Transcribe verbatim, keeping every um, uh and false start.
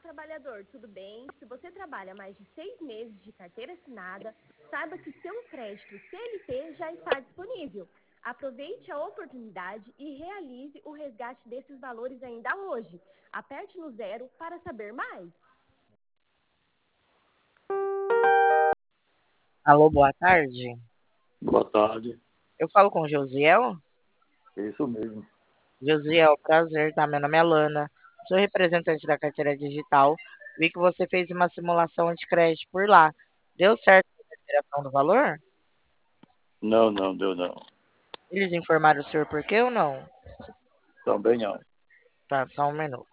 trabalhador, tudo bem? Se você trabalha mais de seis meses de carteira assinada, saiba que seu crédito C L T já está disponível. Aproveite a oportunidade e realize o resgate desses valores ainda hoje. Aperte no zero para saber mais. Alô, boa tarde. Boa tarde. Eu falo com o Josiel? Isso mesmo. Josiel, prazer, tá? Meu nome é Lana. Sou representante da carteira digital. Vi que você fez uma simulação de crédito por lá. Deu certo a liberação do valor? Não, não, deu não. Eles informaram o senhor por quê ou não? Também não. Tá, só um minuto.